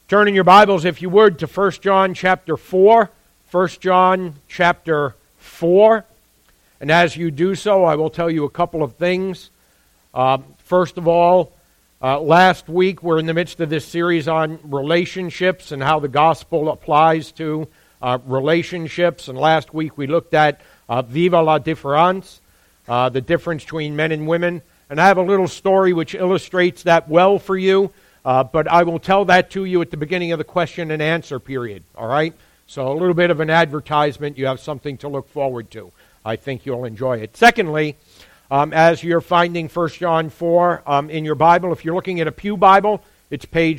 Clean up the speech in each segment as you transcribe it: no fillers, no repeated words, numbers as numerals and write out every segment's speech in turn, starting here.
Turn in your Bibles, if you would, to 1 John chapter 4. 1 John chapter 4. And as you do so, I will tell you a couple of things. First of all, last week we're in the midst of this series on relationships and how the gospel applies to relationships. And last week we looked at Viva la Différence, the difference between men and women. And I have a little story which illustrates that well for you. But I will tell that to you at the beginning of the question and answer period, all right? So a little bit of an advertisement. You have something to look forward to. I think you'll enjoy it. Secondly, as you're finding 1 John 4 in your Bible, if you're looking at a Pew Bible, it's page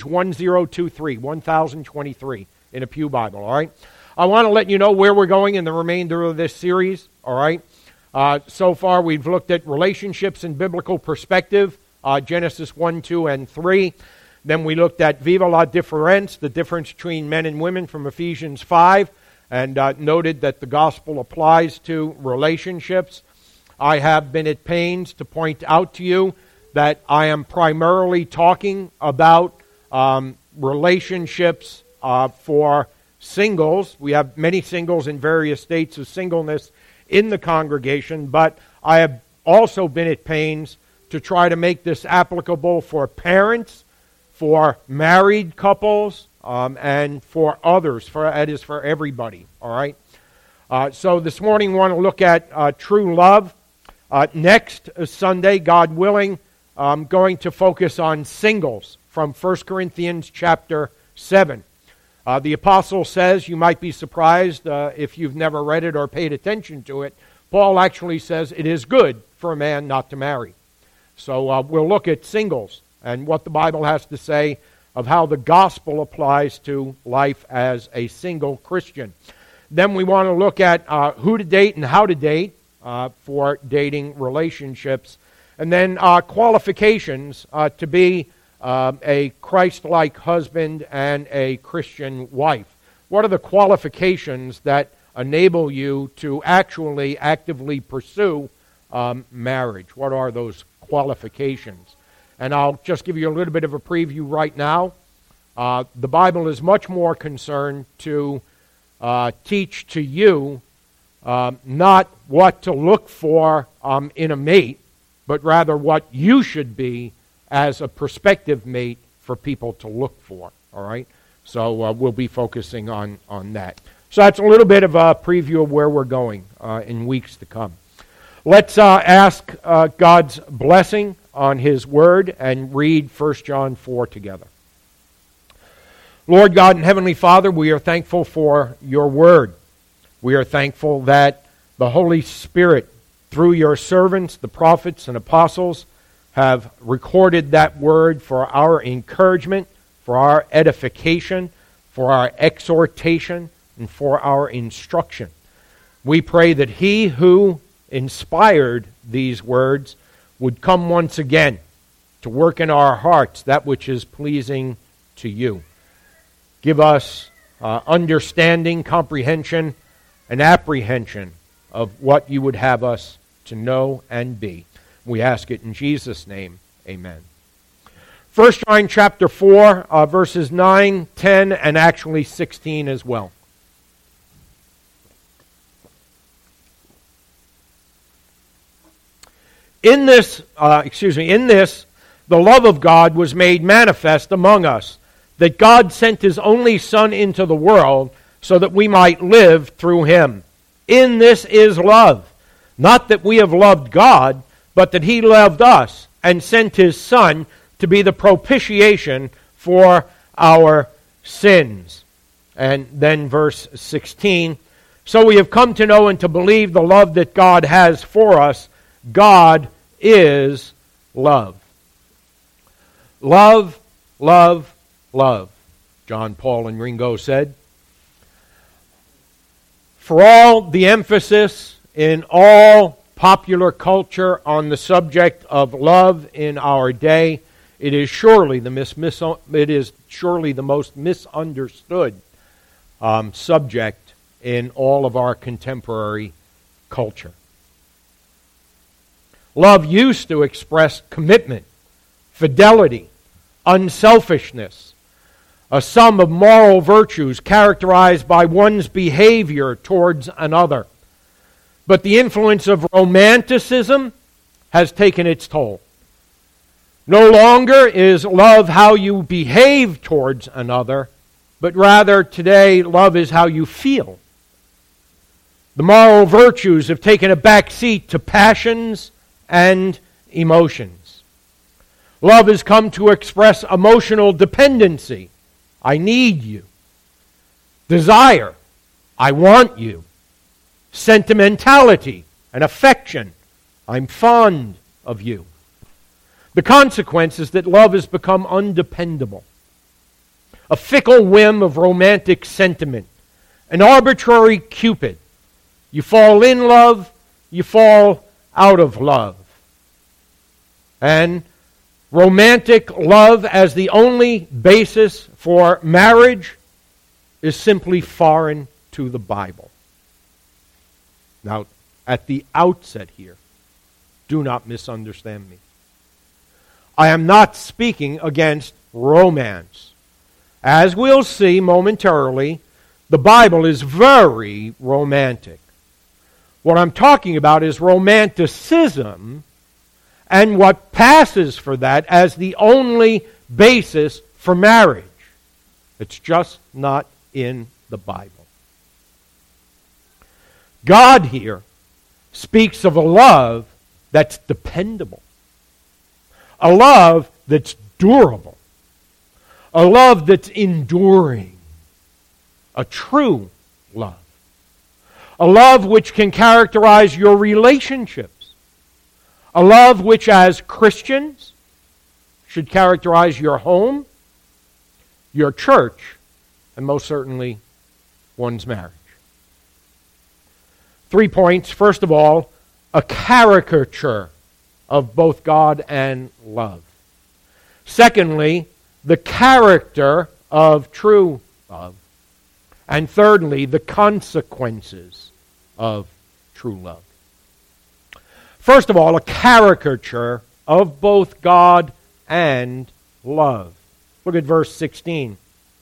1023 in a Pew Bible, all right? I want to let you know where we're going in the remainder of this series, all right? So far, we've looked at relationships in biblical perspective, Genesis 1, 2, and 3. Then we looked at Viva la Différence, the difference between men and women from Ephesians 5, and noted that the gospel applies to relationships. I have been at pains to point out to you that I am primarily talking about relationships for singles. We have many singles in various states of singleness in the congregation, but I have also been at pains to try to make this applicable for parents, for married couples, and for others. That is for everybody, all right? So this morning we want to look at true love. Next Sunday, God willing, I'm going to focus on singles from 1 Corinthians chapter 7. The apostle says, you might be surprised if you've never read it or paid attention to it, Paul actually says it is good for a man not to marry. So we'll look at singles and what the Bible has to say of how the gospel applies to life as a single Christian. Then we want to look at who to date and how to date for dating relationships. And then qualifications to be a Christ-like husband and a Christian wife. What are the qualifications that enable you to actually actively pursue marriage? What are those qualifications? And I'll just give you a little bit of a preview right now. The Bible is much more concerned to teach to you not what to look for in a mate, but rather what you should be as a prospective mate for people to look for. All right? So we'll be focusing on that. So that's a little bit of a preview of where we're going in weeks to come. Let's ask God's blessing on His Word and read 1 John 4 together. Lord God and Heavenly Father, we are thankful for Your Word. We are thankful that the Holy Spirit, through Your servants, the prophets and apostles, have recorded that Word for our encouragement, for our edification, for our exhortation, and for our instruction. We pray that He who inspired these words would come once again to work in our hearts that which is pleasing to You. Give us understanding, comprehension, and apprehension of what You would have us to know and be. We ask it in Jesus' name. Amen. 1 John chapter 4, verses 9, 10, and actually 16 as well. In this, the love of God was made manifest among us, that God sent His only Son into the world so that we might live through Him. In this is love, not that we have loved God, but that He loved us and sent His Son to be the propitiation for our sins. And then verse 16, so we have come to know and to believe the love that God has for us. God is love. Love, love, love, John, Paul, and Ringo said. For all the emphasis in all popular culture on the subject of love in our day, it is surely the most misunderstood subject in all of our contemporary culture. Love used to express commitment, fidelity, unselfishness, a sum of moral virtues characterized by one's behavior towards another. But the influence of romanticism has taken its toll. No longer is love how you behave towards another, but rather today love is how you feel. The moral virtues have taken a back seat to passions and emotions. Love has come to express emotional dependency. I need you. Desire. I want you. Sentimentality and affection. I'm fond of you. The consequence is that love has become undependable. A fickle whim of romantic sentiment. An arbitrary Cupid. You fall in love, you fall out of love. And romantic love as the only basis for marriage is simply foreign to the Bible. Now, at the outset here, do not misunderstand me. I am not speaking against romance. As we'll see momentarily, the Bible is very romantic. What I'm talking about is romanticism and what passes for that as the only basis for marriage. It's just not in the Bible. God here speaks of a love that's dependable, a love that's durable, a love that's enduring, a true love, a love which can characterize your relationships, a love which as Christians should characterize your home, your church, and most certainly one's marriage. 3 points. First of all, a caricature of both God and love. Secondly, the character of true love. And thirdly, the consequences of true love. First of all, a caricature of both God and love. Look at verse 16.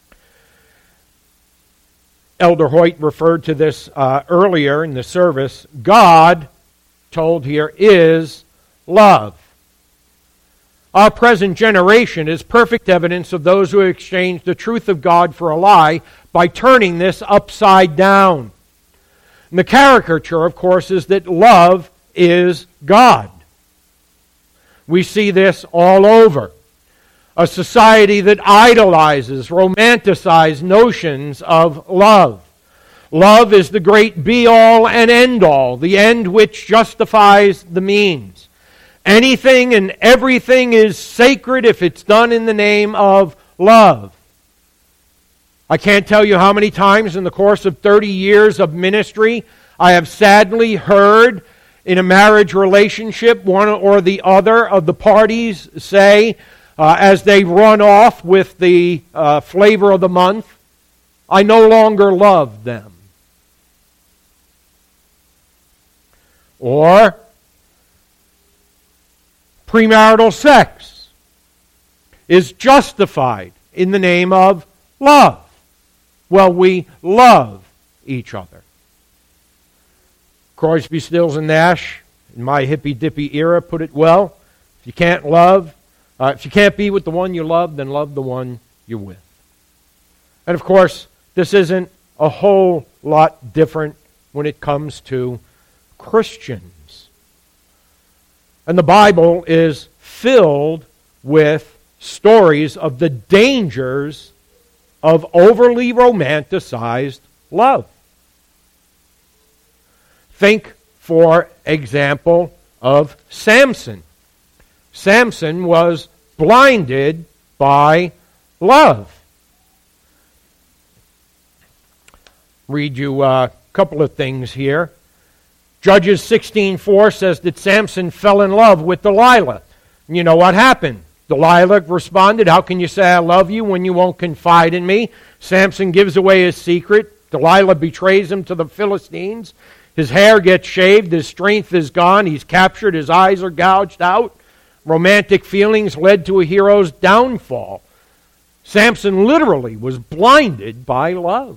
Elder Hoyt referred to this earlier in the service. God, told here, is love. Our present generation is perfect evidence of those who exchange the truth of God for a lie by turning this upside down. And the caricature, of course, is that love is God. We see this all over. A society that idolizes, romanticizes notions of love. Love is the great be-all and end-all, the end which justifies the means. Anything and everything is sacred if it's done in the name of love. I can't tell you how many times in the course of 30 years of ministry I have sadly heard in a marriage relationship one or the other of the parties say, as they run off with the flavor of the month, I no longer love them. Or premarital sex is justified in the name of love. Well, we love each other. Crosby, Stills, and Nash, in my hippy-dippy era, put it well. If you can't love, if you can't be with the one you love, then love the one you're with. And of course, this isn't a whole lot different when it comes to Christians. And the Bible is filled with stories of the dangers of overly romanticized love. Think, for example, of Samson. Samson was blinded by love. Read you a couple of things here. Judges 16:4 says that Samson fell in love with Delilah. And you know what happened? Delilah responded, "How can you say I love you when you won't confide in me?" Samson gives away his secret. Delilah betrays him to the Philistines. His hair gets shaved. His strength is gone. He's captured. His eyes are gouged out. Romantic feelings led to a hero's downfall. Samson literally was blinded by love.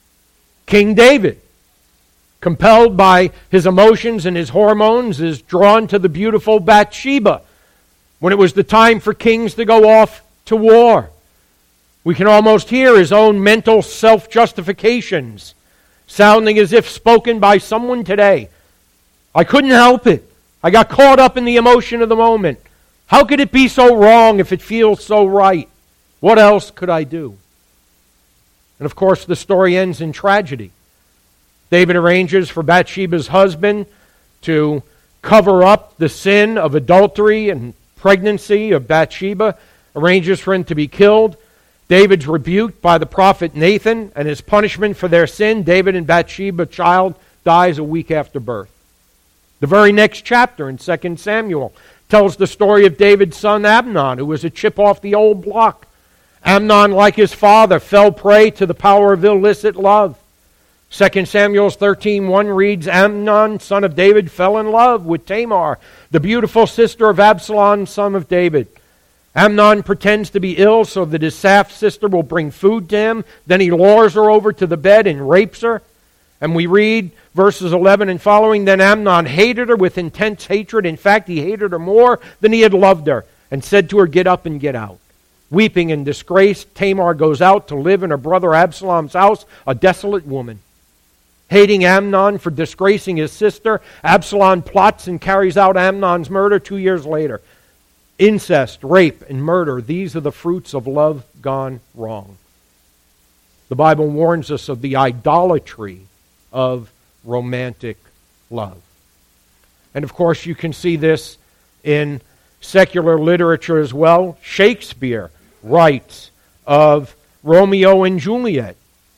King David, compelled by his emotions and his hormones, is drawn to the beautiful Bathsheba when it was the time for kings to go off to war. We can almost hear his own mental self-justifications sounding as if spoken by someone today. I couldn't help it. I got caught up in the emotion of the moment. How could it be so wrong if it feels so right? What else could I do? And of course, the story ends in tragedy. David arranges for Bathsheba's husband to cover up the sin of adultery and pregnancy of Bathsheba, arranges for him to be killed. David's rebuked by the prophet Nathan, and his punishment for their sin, David and Bathsheba's child dies a week after birth. The very next chapter in 2 Samuel tells the story of David's son Amnon, who was a chip off the old block. Amnon, like his father, fell prey to the power of illicit love. 2 Samuel 13:1 reads, Amnon, son of David, fell in love with Tamar, the beautiful sister of Absalom, son of David. Amnon pretends to be ill so that his half-sister will bring food to him. Then he lures her over to the bed and rapes her. And we read verses 11 and following, Then Amnon hated her with intense hatred. In fact, he hated her more than he had loved her, and said to her, Get up and get out. Weeping in disgrace, Tamar goes out to live in her brother Absalom's house, a desolate woman. Hating Amnon for disgracing his sister, Absalom plots and carries out Amnon's murder 2 years later. Incest, rape, and murder, these are the fruits of love gone wrong. The Bible warns us of the idolatry of romantic love. And of course, you can see this in secular literature as well. Shakespeare writes of Romeo and Juliet.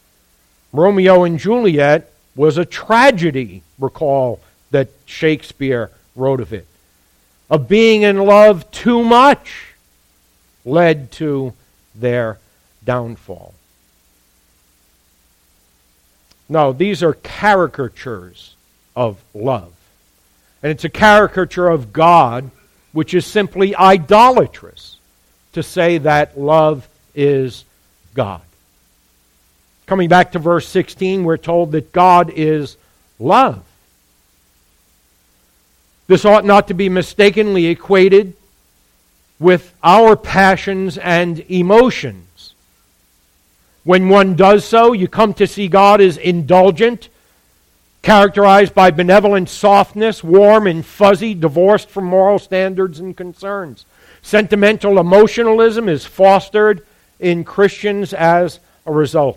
Romeo and Juliet was a tragedy, recall, that Shakespeare wrote of it. Of being in love too much led to their downfall. No, these are caricatures of love. And it's a caricature of God, which is simply idolatrous to say that love is God. Coming back to verse 16, we're told that God is love. This ought not to be mistakenly equated with our passions and emotions. When one does so, you come to see God as indulgent, characterized by benevolent softness, warm and fuzzy, divorced from moral standards and concerns. Sentimental emotionalism is fostered in Christians as a result.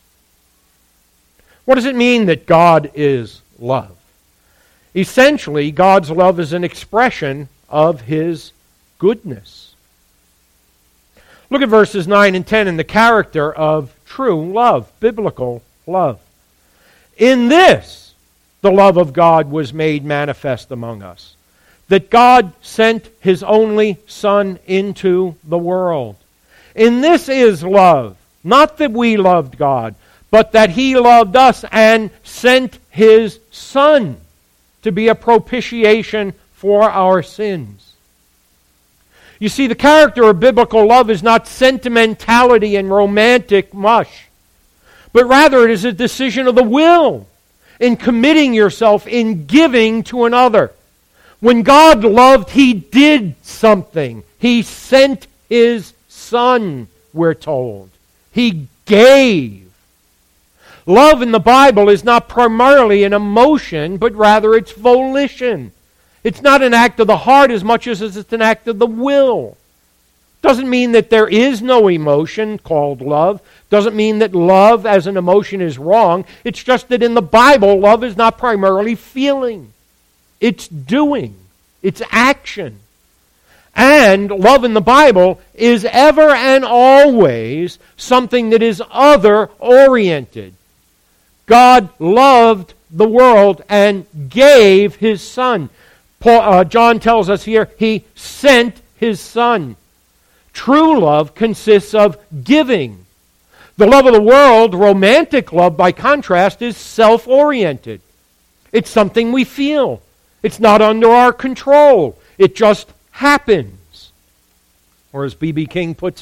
What does it mean that God is love? Essentially, God's love is an expression of His goodness. Look at verses 9 and 10 in the character of true love, biblical love. In this, the love of God was made manifest among us, that God sent His only Son into the world. In this is love, not that we loved God, but that He loved us and sent His Son to be a propitiation for our sins. You see, the character of biblical love is not sentimentality and romantic mush, but rather it is a decision of the will in committing yourself, in giving to another. When God loved, He did something. He sent His Son, we're told. He gave. Love in the Bible is not primarily an emotion, but rather it's volition. It's not an act of the heart as much as it's an act of the will. Doesn't mean that there is no emotion called love. Doesn't mean that love as an emotion is wrong. It's just that in the Bible, love is not primarily feeling. It's doing. It's action. And love in the Bible is ever and always something that is other-oriented. God loved the world and gave His Son. John tells us here, He sent His Son. True love consists of giving. The love of the world, romantic love by contrast, is self-oriented. It's something we feel. It's not under our control. It just happens. Or as B.B. King puts it,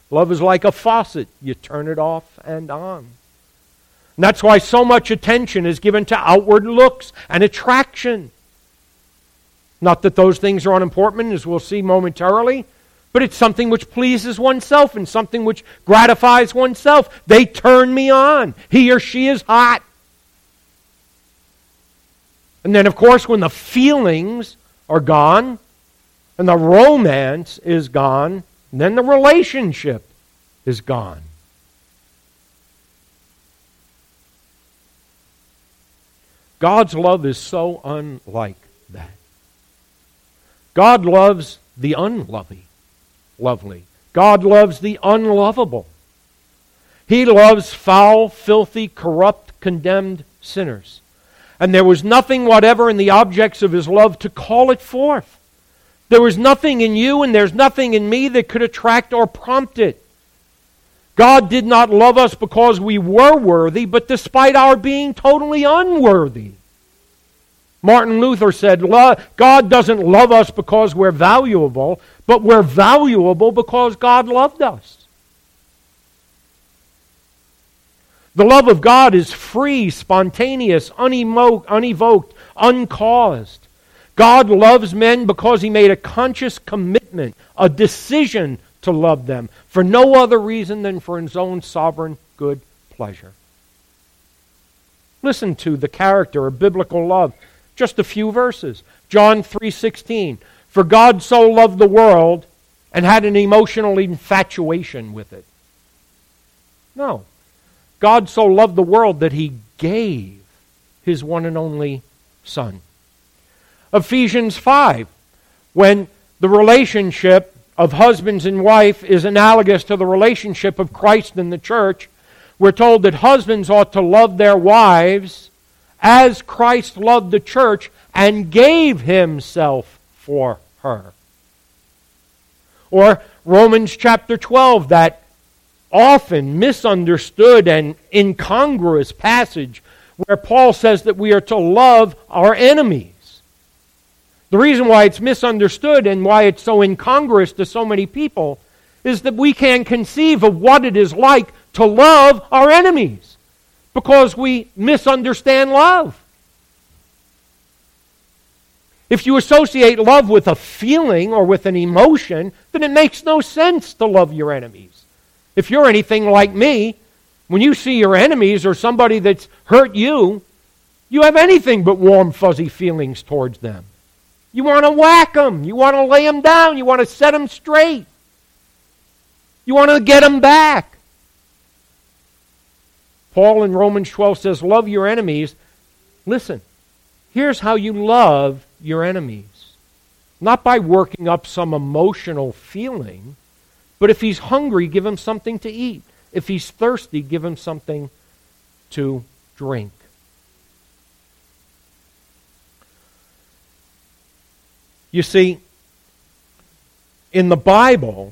Love is like a faucet. You turn it off and on. And that's why so much attention is given to outward looks and attraction. Not that those things are unimportant, as we'll see momentarily, but it's something which pleases oneself and something which gratifies oneself. They turn me on. He or she is hot. And then, of course, when the feelings are gone and the romance is gone, then the relationship is gone. God's love is so unlike that. God loves the unlovely. God loves the unlovable. He loves foul, filthy, corrupt, condemned sinners. And there was nothing whatever in the objects of His love to call it forth. There was nothing in you and there's nothing in me that could attract or prompt it. God did not love us because we were worthy, but despite our being totally unworthy. Martin Luther said, God doesn't love us because we're valuable, but we're valuable because God loved us. The love of God is free, spontaneous, unevoked, uncaused. God loves men because He made a conscious commitment, a decision to love them for no other reason than for His own sovereign good pleasure. Listen to the character of biblical love. Just a few verses. John 3:16. For God so loved the world and had an emotional infatuation with it. No. God so loved the world that He gave His one and only Son. Ephesians 5. When the relationship of husbands and wife is analogous to the relationship of Christ and the church, we're told that husbands ought to love their wives as Christ loved the church and gave Himself for her. Or Romans chapter 12, that often misunderstood and incongruous passage where Paul says that we are to love our enemies. The reason why it's misunderstood and why it's so incongruous to so many people is that we can't conceive of what it is like to love our enemies because we misunderstand love. If you associate love with a feeling or with an emotion, then it makes no sense to love your enemies. If you're anything like me, when you see your enemies or somebody that's hurt you, you have anything but warm, fuzzy feelings towards them. You want to whack them. You want to lay them down. You want to set them straight. You want to get them back. Paul in Romans 12 says, love your enemies. Listen, here's how you love your enemies. Not by working up some emotional feeling, but if he's hungry, give him something to eat. If he's thirsty, give him something to drink. You see, in the Bible,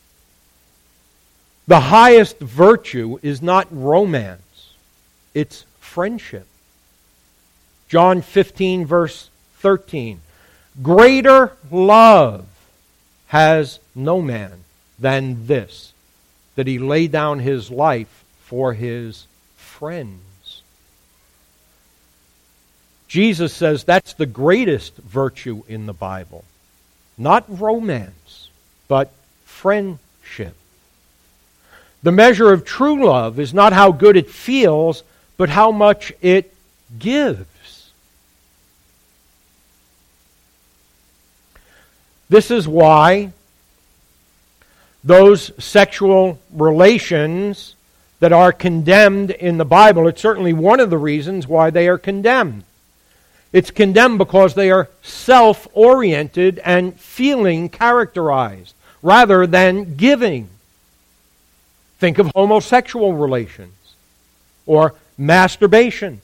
the highest virtue is not romance, it's friendship. John 15, verse 13. Greater love has no man than this, that he lay down his life for his friends. Jesus says that's the greatest virtue in the Bible. Not romance, but friendship. The measure of true love is not how good it feels, but how much it gives. This is why those sexual relations that are condemned in the Bible, it's certainly one of the reasons why they are condemned. It's condemned because they are self-oriented and feeling characterized rather than giving. Think of homosexual relations or masturbation.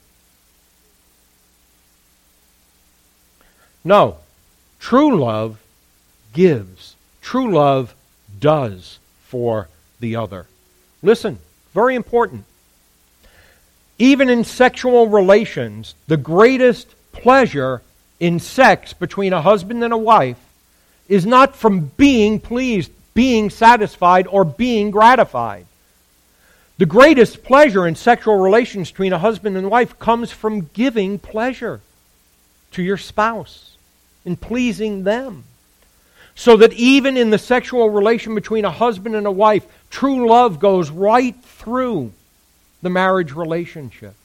No, true love gives. True love does for the other. Listen, very important. Even in sexual relations, the greatest pleasure in sex between a husband and a wife is not from being pleased being satisfied or being gratified. The greatest pleasure in sexual relations between a husband and wife comes from giving pleasure to your spouse and pleasing them. So that even in the sexual relation between a husband and a wife, true love goes right through the marriage relationship.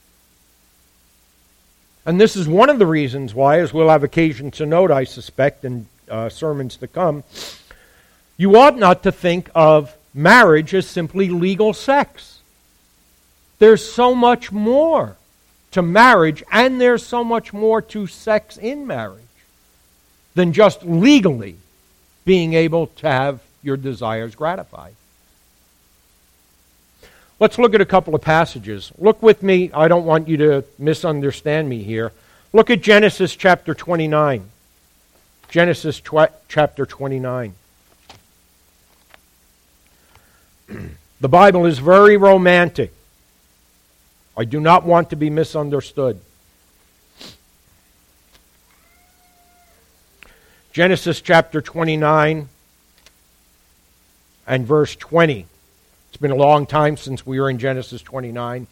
And this is one of the reasons why, as we'll have occasion to note, I suspect, in sermons to come, you ought not to think of marriage as simply legal sex. There's so much more to marriage, and there's so much more to sex in marriage than just legally being able to have your desires gratified. Let's look at a couple of passages. Look with me. I don't want you to misunderstand me here. Look at Genesis chapter 29. Genesis chapter 29. The Bible is very romantic. I do not want to be misunderstood. Genesis chapter 29 and verse 20. It's been a long time since we were in Genesis 29.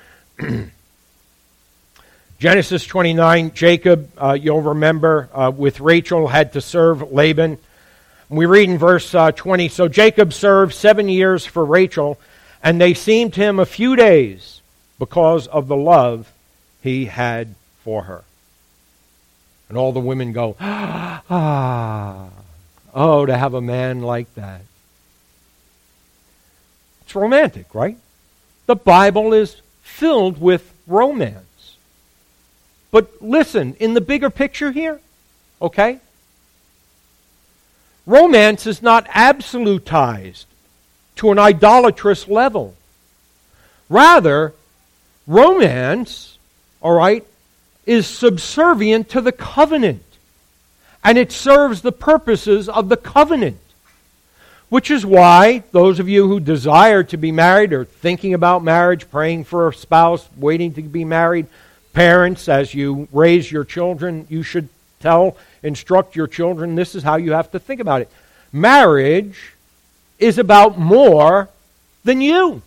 Genesis 29, Jacob, you'll remember, with Rachel had to serve Laban. We read in verse 20, so Jacob served 7 years for Rachel, and they seemed to him a few days because of the love he had for her. And all the women go, oh, to have a man like that. It's romantic, right? The Bible is filled with romance. But listen, in the bigger picture here, okay? Romance is not absolutized to an idolatrous level. Rather, romance, all right, is subservient to the covenant. And it serves the purposes of the covenant. Which is why those of you who desire to be married or thinking about marriage, praying for a spouse, waiting to be married, parents, as you raise your children, you should instruct your children, this is how you have to think about it. Marriage is about more than you.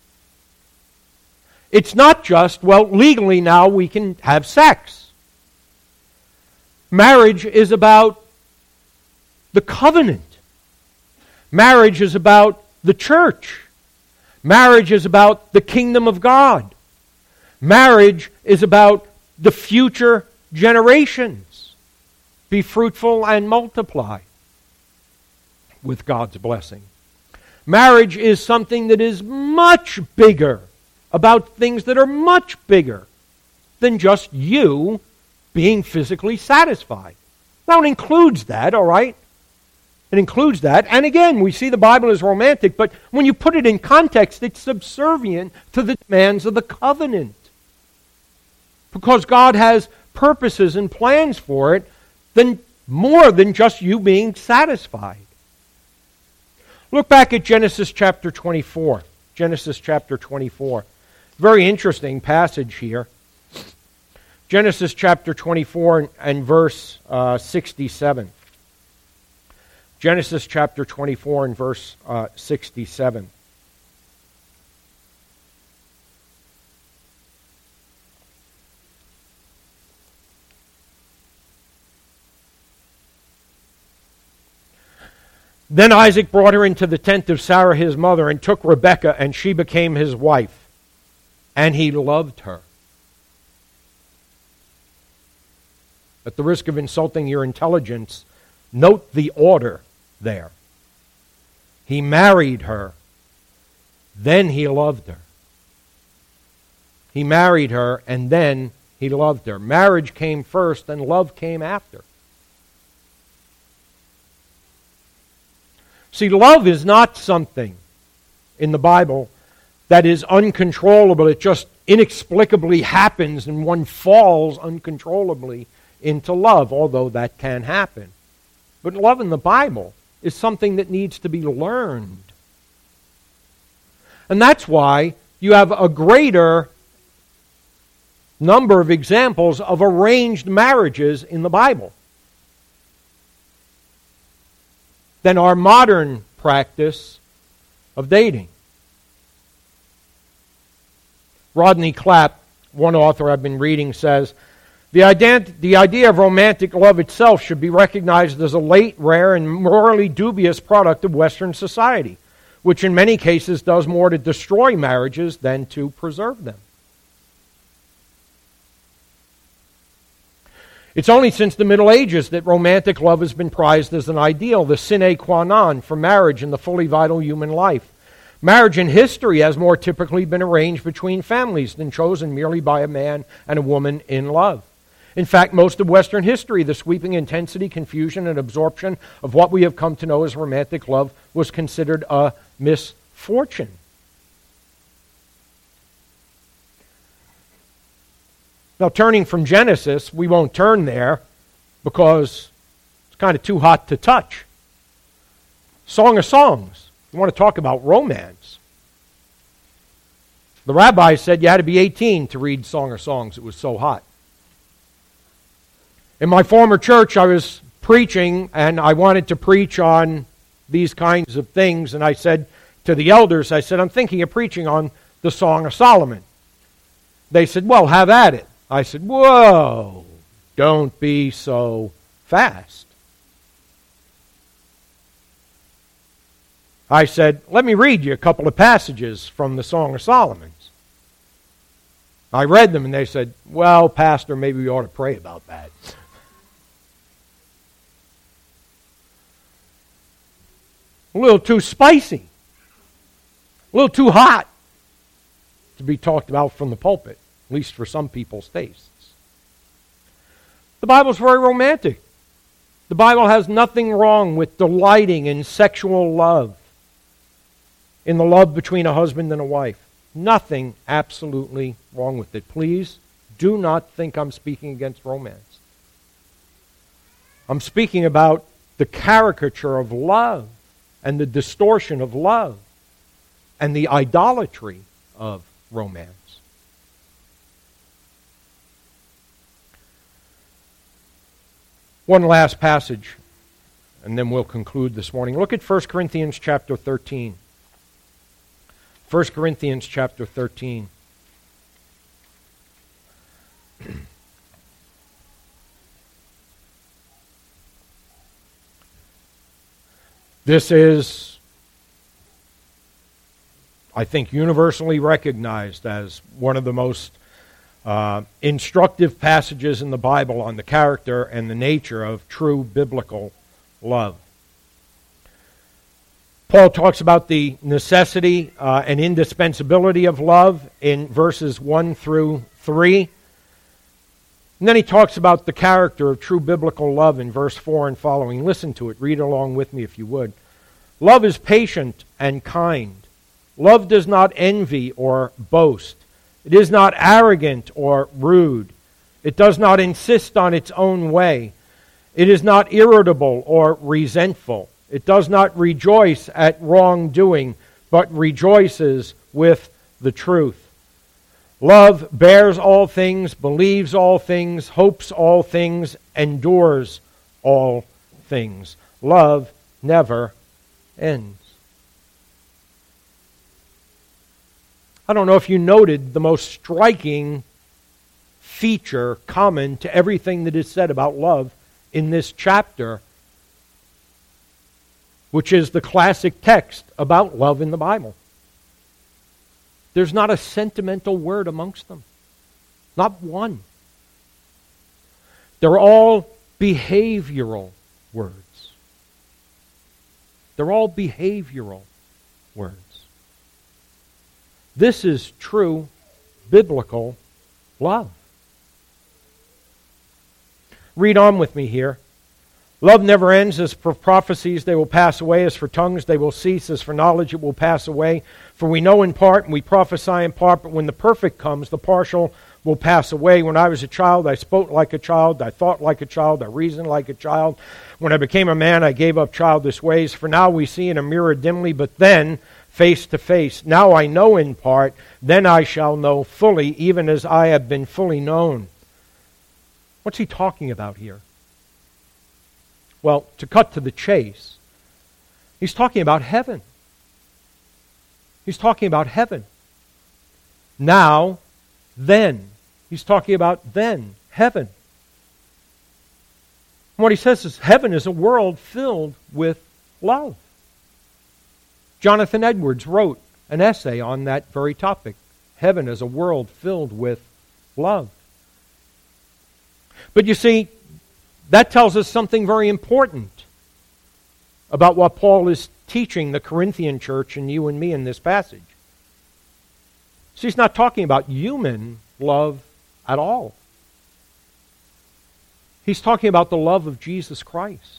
It's not just, well, legally now we can have sex. Marriage is about the covenant. Marriage is about the church. Marriage is about the kingdom of God. Marriage is about the future generations. Be fruitful and multiply with God's blessing. Marriage is something that is much bigger, about things that are much bigger than just you being physically satisfied. Now it includes that, all right? It includes that. And again, we see the Bible as romantic, but when you put it in context, it's subservient to the demands of the covenant. Because God has purposes and plans for it, then more than just you being satisfied. Look back at Genesis chapter 24. Genesis chapter 24. Very interesting passage here. Genesis chapter 24 and verse 67. Genesis chapter 24 and verse 67. Then Isaac brought her into the tent of Sarah his mother and took Rebekah, and she became his wife. And he loved her. At the risk of insulting your intelligence, note the order there. He married her. Then he loved her. He married her, and then he loved her. Marriage came first, and love came after. See, love is not something in the Bible that is uncontrollable. It just inexplicably happens and one falls uncontrollably into love, although that can happen. But love in the Bible is something that needs to be learned. And that's why you have a greater number of examples of arranged marriages in the Bible than our modern practice of dating. Rodney Clapp, one author I've been reading, says, the idea of romantic love itself should be recognized as a late, rare, and morally dubious product of Western society, which in many cases does more to destroy marriages than to preserve them. It's only since the Middle Ages that romantic love has been prized as an ideal, the sine qua non for marriage in the fully vital human life. Marriage in history has more typically been arranged between families than chosen merely by a man and a woman in love. In fact, most of Western history, the sweeping intensity, confusion, and absorption of what we have come to know as romantic love was considered a misfortune. Now, turning from Genesis, we won't turn there because it's kind of too hot to touch. Song of Songs. You want to talk about romance. The rabbi said you had to be 18 to read Song of Songs. It was so hot. In my former church, I was preaching, and I wanted to preach on these kinds of things, and I said to the elders, I said, I'm thinking of preaching on the Song of Solomon. They said, well, have at it. I said, whoa, don't be so fast. I said, let me read you a couple of passages from the Song of Solomon. I read them, and they said, well, Pastor, maybe we ought to pray about that. A little too spicy, a little too hot to be talked about from the pulpit, at least for some people's tastes. The Bible's very romantic. The Bible has nothing wrong with delighting in sexual love, in the love between a husband and a wife. Nothing absolutely wrong with it. Please do not think I'm speaking against romance. I'm speaking about the caricature of love and the distortion of love and the idolatry of romance. One last passage, and then we'll conclude this morning. Look at 1 Corinthians chapter 13. 1 Corinthians chapter 13. This is, I think, universally recognized as one of the most instructive passages in the Bible on the character and the nature of true biblical love. Paul talks about the necessity and indispensability of love in verses 1 through 3. And then he talks about the character of true biblical love in verse 4 and following. Listen to it. Read along with me if you would. Love is patient and kind. Love does not envy or boast. It is not arrogant or rude. It does not insist on its own way. It is not irritable or resentful. It does not rejoice at wrongdoing, but rejoices with the truth. Love bears all things, believes all things, hopes all things, endures all things. Love never ends. I don't know if you noted the most striking feature common to everything that is said about love in this chapter, which is the classic text about love in the Bible. There's not a sentimental word amongst them. Not one. They're all behavioral words. They're all behavioral words. This is true biblical love. Read on with me here. Love never ends. As for prophecies, they will pass away. As for tongues, they will cease. As for knowledge, it will pass away. For we know in part, and we prophesy in part, but when the perfect comes, the partial will pass away. When I was a child, I spoke like a child. I thought like a child. I reasoned like a child. When I became a man, I gave up childish ways. For now we see in a mirror dimly, but then face to face. Now I know in part, then I shall know fully, even as I have been fully known. What's he talking about here? Well, to cut to the chase, He's talking about heaven. He's talking about heaven. Now, then. He's talking about then, heaven. What he says is heaven is a world filled with love. Jonathan Edwards wrote an essay on that very topic. Heaven is a world filled with love. But you see, that tells us something very important about what Paul is teaching the Corinthian church and you and me in this passage. See, he's not talking about human love at all. He's talking about the love of Jesus Christ.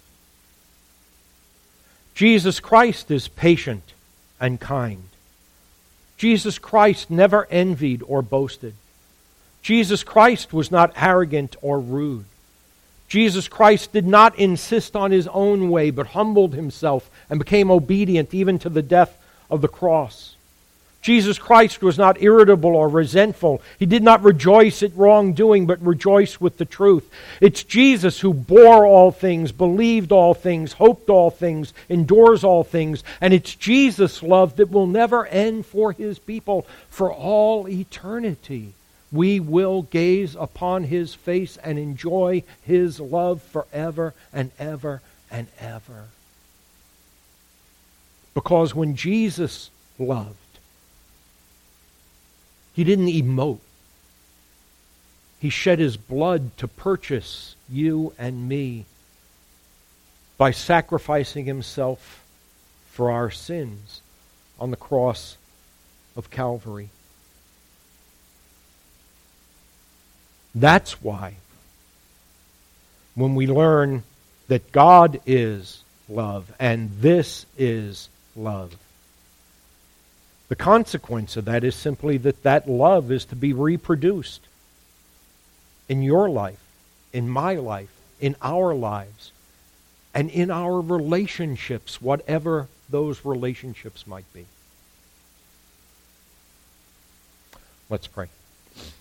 Jesus Christ is patient and kind. Jesus Christ never envied or boasted. Jesus Christ was not arrogant or rude. Jesus Christ did not insist on his own way, but humbled himself and became obedient even to the death of the cross. Jesus Christ was not irritable or resentful. He did not rejoice at wrongdoing, but rejoiced with the truth. It's Jesus who bore all things, believed all things, hoped all things, endures all things. And it's Jesus' love that will never end for his people for all eternity. We will gaze upon his face and enjoy his love forever and ever and ever. Because when Jesus loved, he didn't emote. He shed his blood to purchase you and me by sacrificing himself for our sins on the cross of Calvary. That's why when we learn that God is love and this is love, the consequence of that is simply that that love is to be reproduced in your life, in my life, in our lives, and in our relationships, whatever those relationships might be. Let's pray.